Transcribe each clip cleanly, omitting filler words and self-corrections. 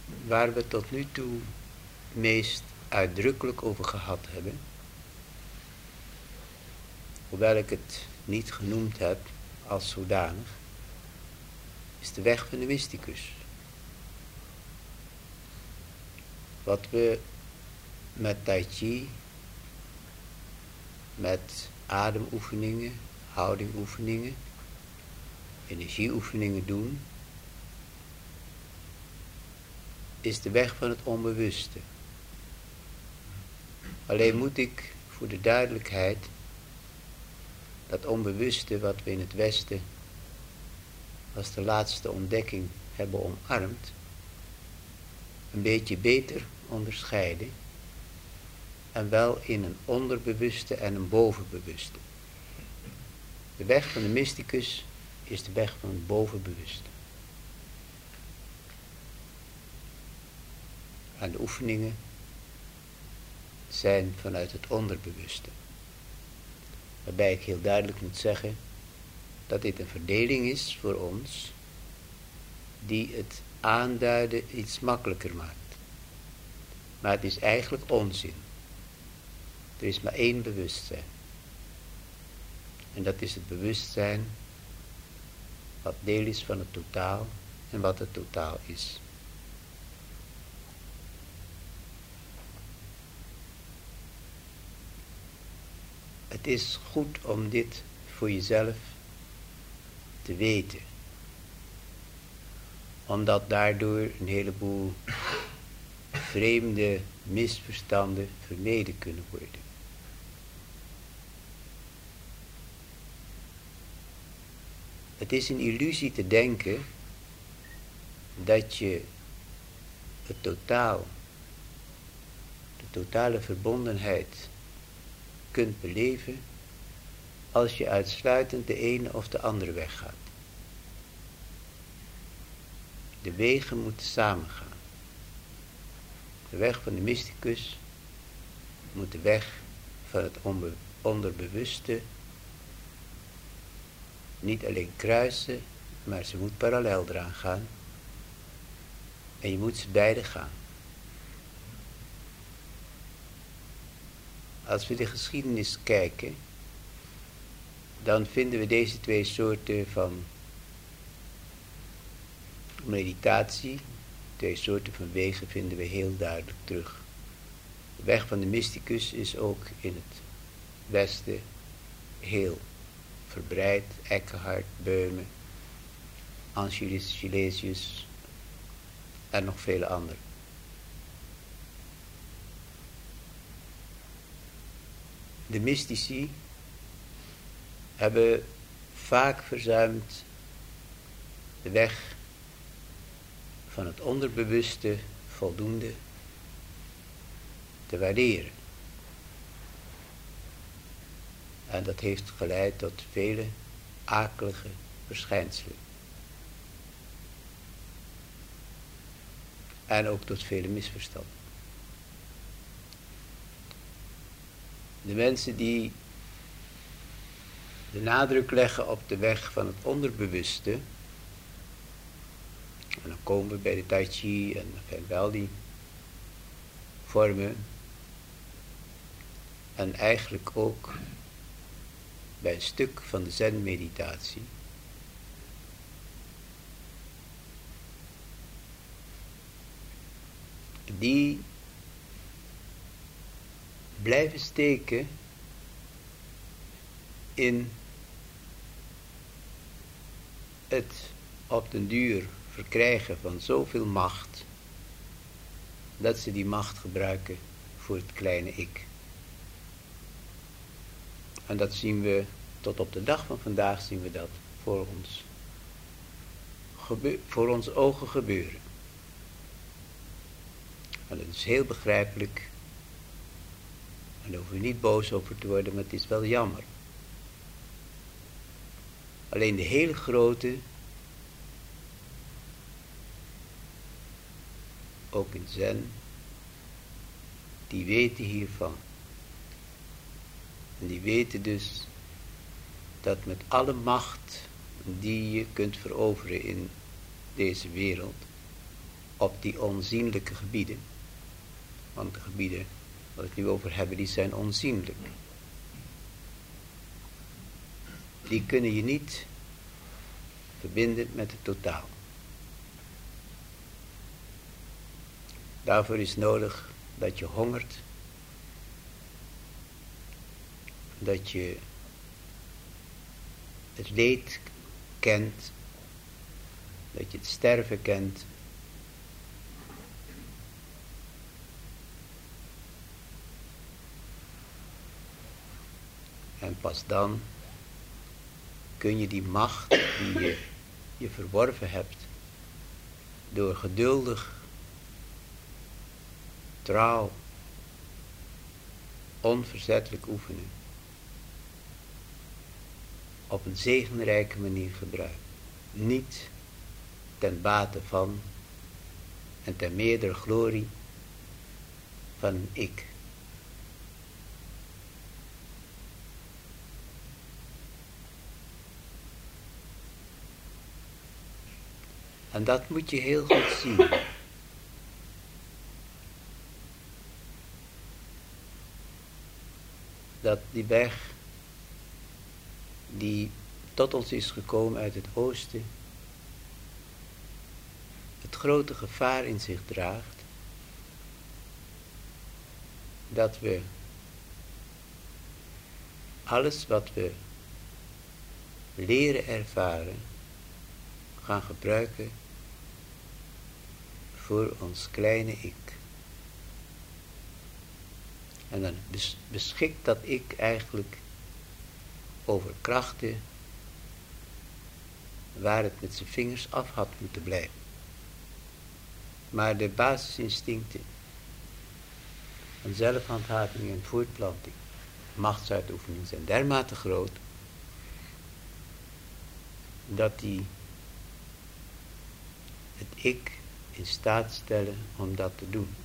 waar we tot nu toe meest uitdrukkelijk over gehad hebben, hoewel ik het niet genoemd heb als zodanig, is de weg van de mysticus. Wat we met Tai Chi, met ademoefeningen, houdingoefeningen, energieoefeningen doen, is de weg van het onbewuste. Alleen moet ik voor de duidelijkheid dat onbewuste wat we in het Westen als de laatste ontdekking hebben omarmd, een beetje beter onderscheiden, en wel in een onderbewuste en een bovenbewuste. De weg van de mysticus is de weg van het bovenbewuste. En de oefeningen zijn vanuit het onderbewuste. Waarbij ik heel duidelijk moet zeggen dat dit een verdeling is voor ons die het aanduiden iets makkelijker maakt. Maar het is eigenlijk onzin. Er is maar één bewustzijn. En dat is het bewustzijn wat deel is van het totaal en wat het totaal is. Het is goed om dit voor jezelf te weten. Omdat daardoor een heleboel vreemde misverstanden vermeden kunnen worden. Het is een illusie te denken dat je het totaal, de totale verbondenheid kunt beleven als je uitsluitend de ene of de andere weg gaat. De wegen moeten samengaan. De weg van de mysticus moet de weg van het onderbewuste niet alleen kruisen, maar ze moet parallel eraan gaan. En je moet ze beide gaan. Als we de geschiedenis kijken, dan vinden we deze twee soorten van meditatie, twee soorten van wegen vinden we heel duidelijk terug. De weg van de mysticus is ook in het Westen heel verbreid. Eckhart, Böhme, Angelis Silesius en nog vele anderen. De mystici hebben vaak verzuimd de weg van het onderbewuste voldoende te waarderen. En dat heeft geleid tot vele akelige verschijnselen. En ook tot vele misverstanden. De mensen die de nadruk leggen op de weg van het onderbewuste, en dan komen we bij de Tai Chi en wel die vormen, en eigenlijk ook bij een stuk van de zen-meditatie, die blijven steken in het op den duur verkrijgen van zoveel macht, dat ze die macht gebruiken voor het kleine ik. En dat zien we, tot op de dag van vandaag zien we dat voor ons ogen gebeuren. En dat is heel begrijpelijk. En daar hoeven we niet boos over te worden, maar het is wel jammer. Alleen de hele grote, ook in Zen, die weten hiervan. En die weten dus dat met alle macht die je kunt veroveren in deze wereld, op die onzienlijke gebieden. Want de gebieden waar we het nu over hebben, die zijn onzienlijk. Die kunnen je niet verbinden met het totaal. Daarvoor is nodig dat je hongert, dat je het leed kent, dat je het sterven kent. En pas dan kun je die macht die je verworven hebt, door geduldig, trouw, onverzettelijk oefenen, op een zegenrijke manier gebruiken. Niet ten bate van en ten meerdere glorie van een ik. En dat moet je heel goed zien. Dat die weg die tot ons is gekomen uit het oosten, het grote gevaar in zich draagt, dat we alles wat we leren ervaren, gaan gebruiken voor ons kleine ik. En dan beschikt dat ik eigenlijk over krachten waar het met zijn vingers af had moeten blijven. Maar de basisinstincten van zelfhandhaving en voortplanting, machtsuitoefening, zijn dermate groot dat die het ik in staat stellen om dat te doen.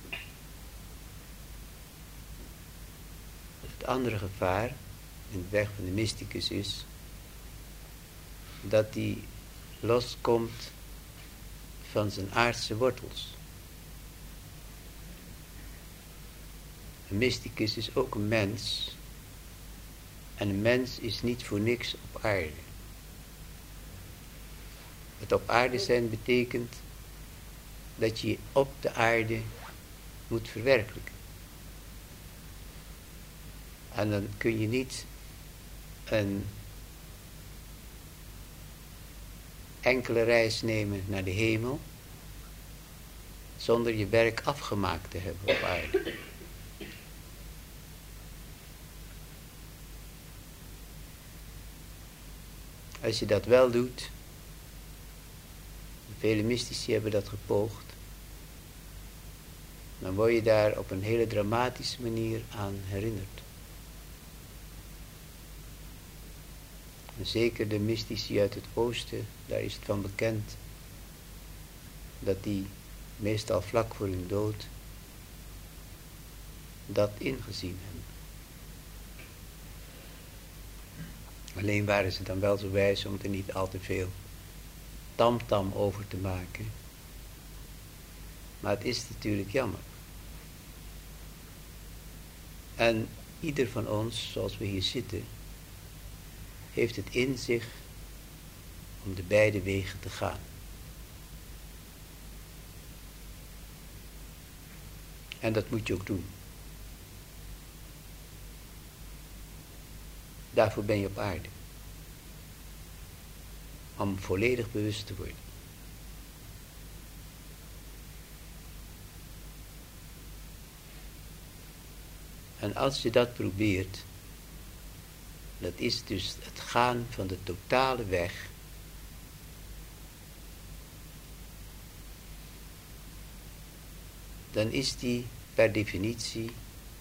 Het andere gevaar in de weg van de mysticus is dat die loskomt van zijn aardse wortels. Een mysticus is ook een mens. En een mens is niet voor niks op aarde. Het op aarde zijn betekent dat je op de aarde moet verwerkelijken. En dan kun je niet een enkele reis nemen naar de hemel zonder je werk afgemaakt te hebben op aarde. Als je dat wel doet, vele mystici hebben dat gepoogd, dan word je daar op een hele dramatische manier aan herinnerd. En zeker de mystici uit het oosten, daar is het van bekend dat die meestal vlak voor hun dood dat ingezien hebben. Alleen waren ze dan wel zo wijs om er niet al te veel tamtam over te maken. Maar het is natuurlijk jammer. En ieder van ons, zoals we hier zitten, heeft het in zich om de beide wegen te gaan. En dat moet je ook doen. Daarvoor ben je op aarde. Om volledig bewust te worden. En als je dat probeert, dat is dus het gaan van de totale weg. Dan is die per definitie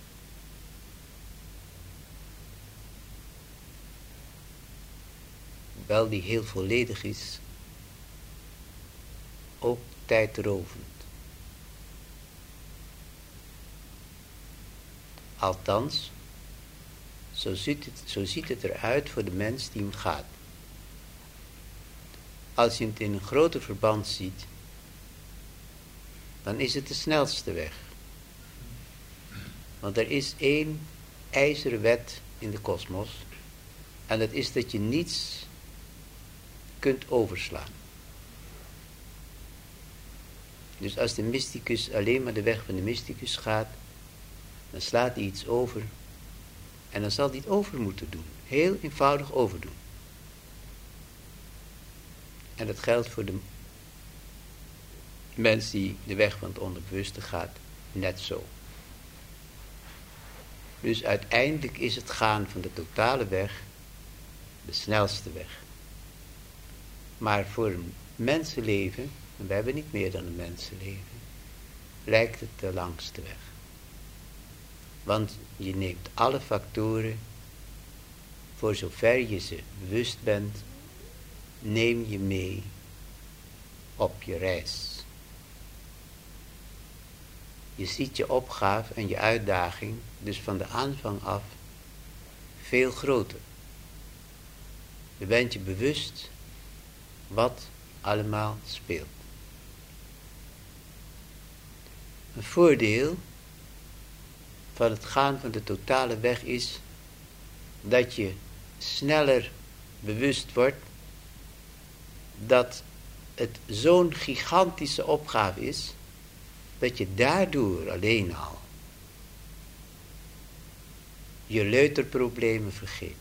wel die heel volledig is, ook tijdrovend. Althans, zo ziet het eruit voor de mens die hem gaat. Als je het in een groter verband ziet, dan is het de snelste weg. Want er is één ijzeren wet in de kosmos. En dat is dat je niets kunt overslaan. Dus als de mysticus alleen maar de weg van de mysticus gaat, dan slaat hij iets over. En dan zal hij het over moeten doen. Heel eenvoudig overdoen. En dat geldt voor de mens die de weg van het onderbewuste gaat, net zo. Dus uiteindelijk is het gaan van de totale weg de snelste weg. Maar voor een mensenleven, en we hebben niet meer dan een mensenleven, lijkt het de langste weg. Want je neemt alle factoren, voor zover je ze bewust bent, neem je mee op je reis. Je ziet je opgave en je uitdaging dus van de aanvang af veel groter. Je bent je bewust wat allemaal speelt. Een voordeel van het gaan van de totale weg is dat je sneller bewust wordt dat het zo'n gigantische opgave is, dat je daardoor alleen al je leuterproblemen vergeet.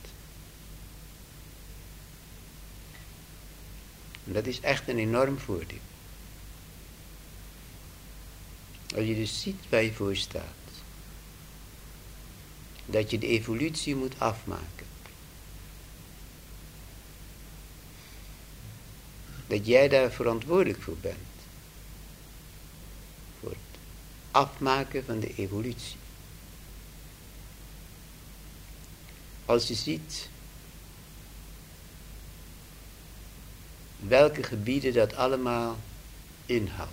En dat is echt een enorm voordeel. Als je dus ziet waar je voor staat, dat je de evolutie moet afmaken, dat jij daar verantwoordelijk voor bent, voor het afmaken van de evolutie. Als je ziet welke gebieden dat allemaal inhoudt,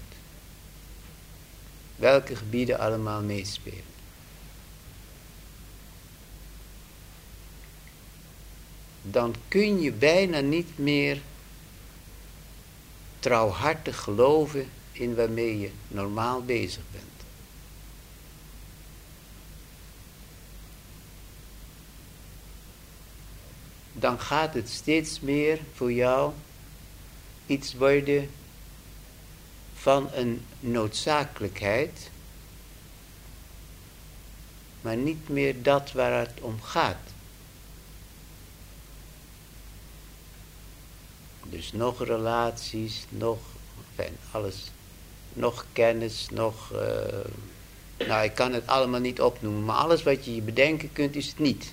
welke gebieden allemaal meespelen, dan kun je bijna niet meer trouwhartig geloven in waarmee je normaal bezig bent. Dan gaat het steeds meer voor jou iets worden van een noodzakelijkheid, maar niet meer dat waar het om gaat. Dus nog relaties, nog alles, nog kennis, nog, nou ik kan het allemaal niet opnoemen, maar alles wat je je bedenken kunt is het niet.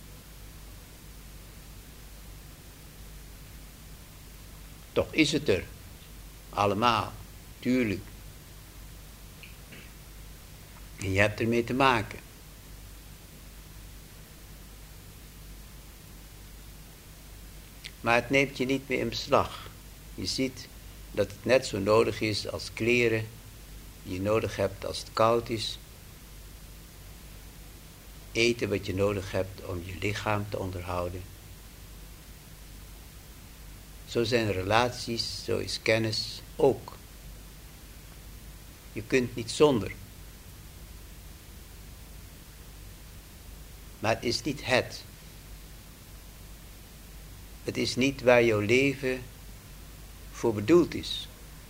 Toch is het er, allemaal, tuurlijk. En je hebt ermee te maken. Maar het neemt je niet meer in beslag. Je ziet dat het net zo nodig is als kleren die je nodig hebt als het koud is. Eten wat je nodig hebt om je lichaam te onderhouden. Zo zijn relaties, zo is kennis ook. Je kunt niet zonder. Maar het is niet het. Het is niet waar jouw leven voor bedoeld is.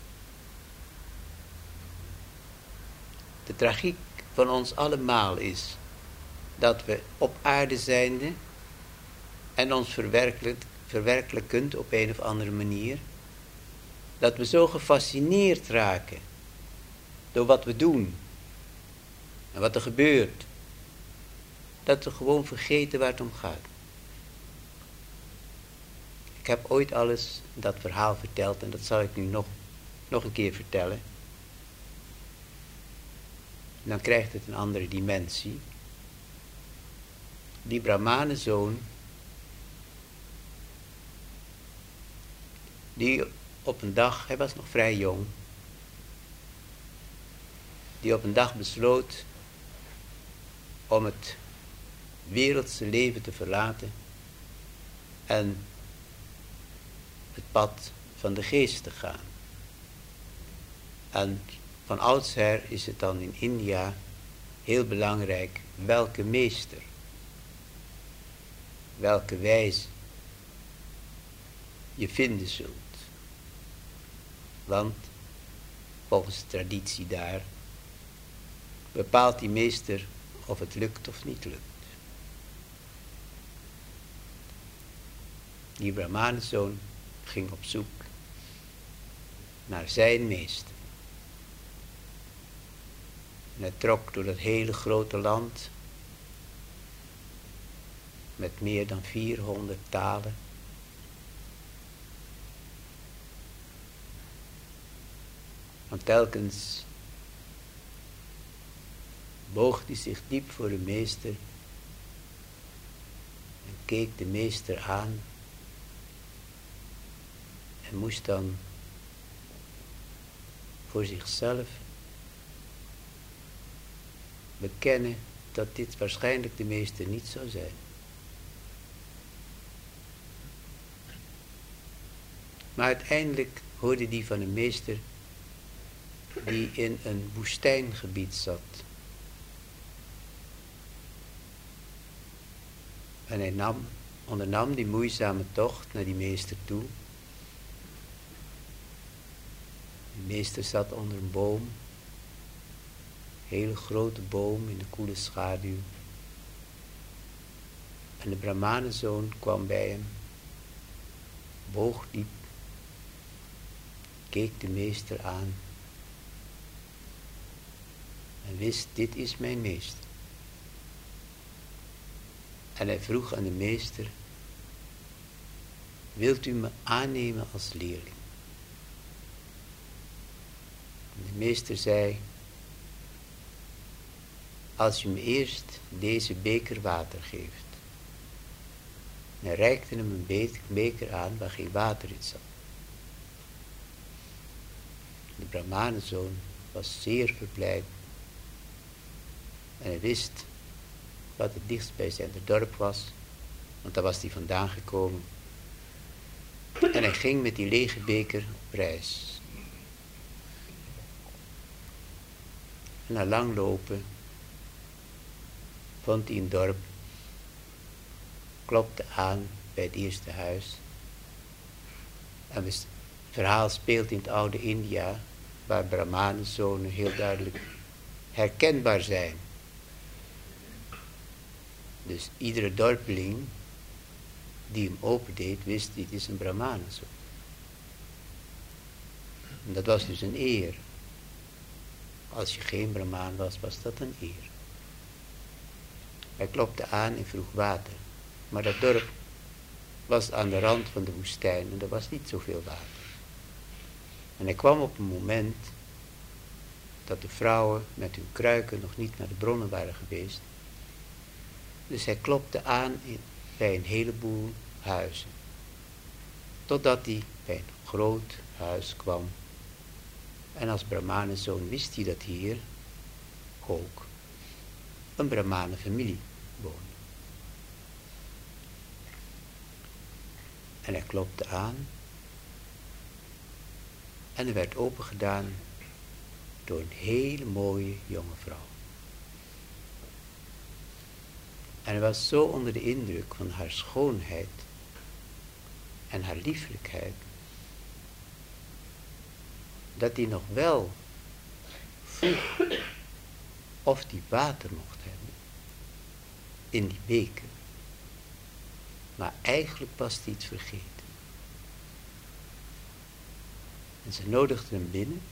De tragiek van ons allemaal is dat we op aarde zijnde en ons verwerkelijkend op een of andere manier, dat we zo gefascineerd raken door wat we doen en wat er gebeurt, dat we gewoon vergeten waar het om gaat. Ik heb ooit alles dat verhaal verteld en dat zal ik nu nog een keer vertellen. Dan krijgt het een andere dimensie. Die Brahmanenzoon, die op een dag, hij was nog vrij jong, die op een dag besloot om het wereldse leven te verlaten en het pad van de geest te gaan. En van oudsher is het dan in India heel belangrijk welke meester, welke wijze je vinden zult. Want volgens de traditie daar bepaalt die meester of het lukt of niet lukt. Die Brahmanenzoon ging op zoek naar zijn meester. En hij trok door dat hele grote land met meer dan 400 talen. Want telkens boog hij zich diep voor de meester en keek de meester aan en moest dan voor zichzelf bekennen dat dit waarschijnlijk de meester niet zou zijn. Maar uiteindelijk hoorde hij van een meester die in een woestijngebied zat. En hij ondernam die moeizame tocht naar die meester toe. De meester zat onder een boom, een hele grote boom in de koele schaduw. En de Brahmanenzoon kwam bij hem, boog diep, keek de meester aan en wist, dit is mijn meester. En hij vroeg aan de meester, wilt u me aannemen als leerling? En de meester zei, als u me eerst deze beker water geeft. En hij reikte hem een beker aan waar geen water in zat. De Brahmanenzoon was zeer verblijd. En hij wist wat het dichtst bij zijn dorp was, want daar was hij vandaan gekomen. En hij ging met die lege beker op reis. En na lang lopen vond hij een dorp, klopte aan bij het eerste huis. En het verhaal speelt in het oude India, waar Brahmanenzonen heel duidelijk herkenbaar zijn. Dus iedere dorpeling die hem opendeed, wist, dit is een Brahmanenzoon. En dat was dus een eer. Als je geen Brahmaan was, was dat een eer. Hij klopte aan en vroeg water. Maar dat dorp was aan de rand van de woestijn en er was niet zoveel water. En hij kwam op een moment dat de vrouwen met hun kruiken nog niet naar de bronnen waren geweest. Dus hij klopte aan bij een heleboel huizen. Totdat hij bij een groot huis kwam. En als Brahmanenzoon wist hij dat hier ook een Brahmanenfamilie woonde. En hij klopte aan. En er werd opengedaan door een hele mooie jonge vrouw. En hij was zo onder de indruk van haar schoonheid en haar lieflijkheid, dat hij nog wel vroeg of hij water mocht hebben in die beker. Maar eigenlijk was hij iets vergeten. En ze nodigde hem binnen,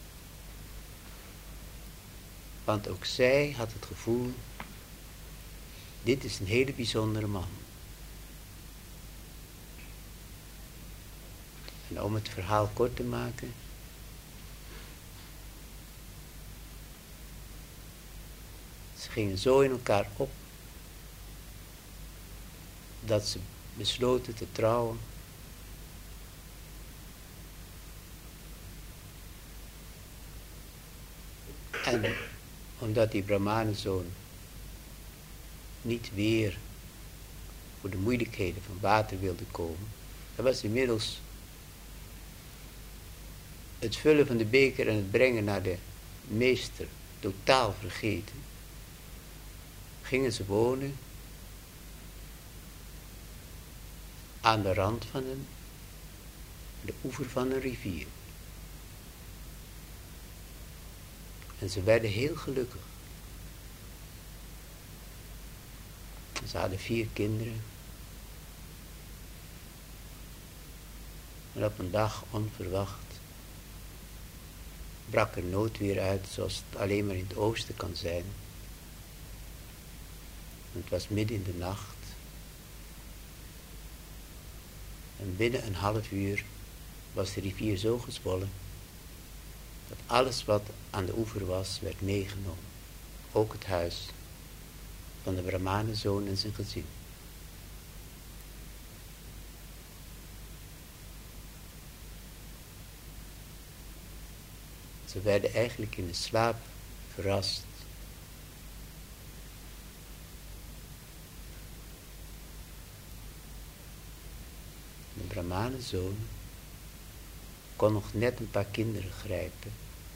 want ook zij had het gevoel, dit is een hele bijzondere man. En om het verhaal kort te maken, ze gingen zo in elkaar op, dat ze besloten te trouwen. En omdat die Brahmanenzoon niet weer voor de moeilijkheden van water wilde komen, dan was inmiddels het vullen van de beker en het brengen naar de meester totaal vergeten, gingen ze wonen aan de rand van de oever van een rivier. En ze werden heel gelukkig. Ze hadden 4 kinderen. En op een dag, onverwacht, brak er noodweer uit, zoals het alleen maar in het oosten kan zijn. Het was midden in de nacht. En binnen een half uur was de rivier zo gezwollen, dat alles wat aan de oever was, werd meegenomen. Ook het huis van de Brahmanenzoon en zijn gezin. Ze werden eigenlijk in de slaap verrast. De Brahmanenzoon kon nog net een paar kinderen grijpen,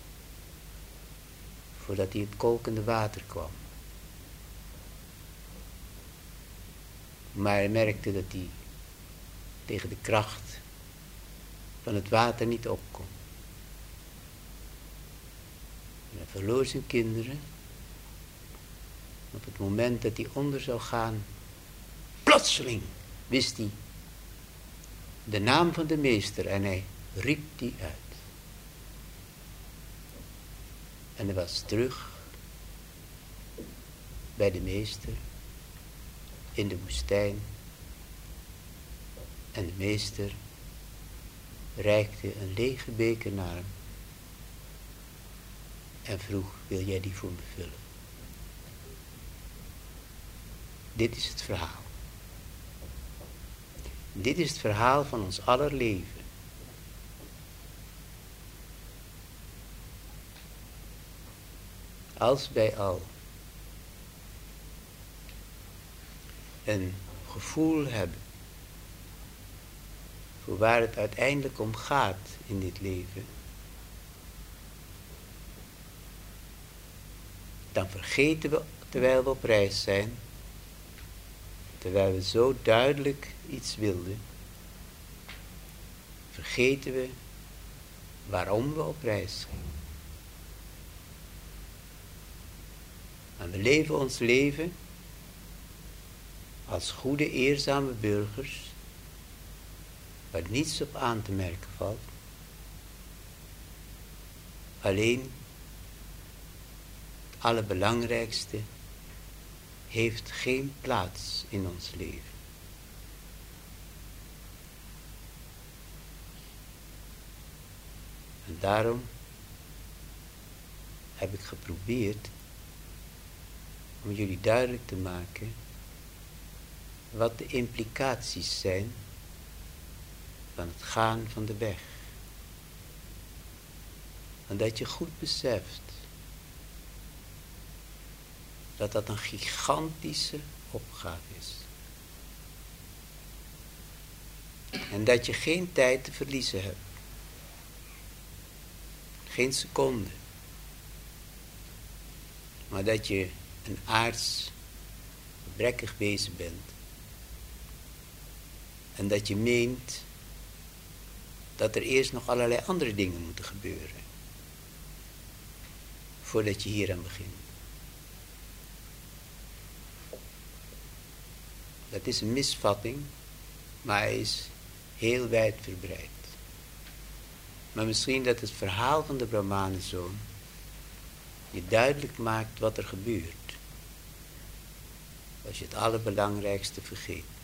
voordat hij in het kolkende water kwam. Maar hij merkte dat hij tegen de kracht van het water niet op kon. En hij verloor zijn kinderen. Op het moment dat hij onder zou gaan, plotseling wist hij de naam van de meester en hij riep die uit. En hij was terug bij de meester in de woestijn. En de meester reikte een lege beker naar hem en vroeg: wil jij die voor me vullen? Dit is het verhaal. Dit is het verhaal van ons aller leven. Als wij al een gevoel hebben voor waar het uiteindelijk om gaat in dit leven, dan vergeten we, terwijl we op reis zijn, terwijl we zo duidelijk iets wilden, vergeten we waarom we op reis gingen. En we leven ons leven als goede, eerzame burgers, waar niets op aan te merken valt. Alleen het allerbelangrijkste heeft geen plaats in ons leven. En daarom heb ik geprobeerd om jullie duidelijk te maken wat de implicaties zijn van het gaan van de weg. En dat je goed beseft dat dat een gigantische opgave is. En dat je geen tijd te verliezen hebt. Geen seconde. Maar dat je een aards, gebrekkig wezen bent. En dat je meent dat er eerst nog allerlei andere dingen moeten gebeuren. Voordat je hier aan begint. Dat is een misvatting, maar hij is heel wijd verbreid. Maar misschien dat het verhaal van de Brahmanenzoon je duidelijk maakt wat er gebeurt als je het allerbelangrijkste vergeet.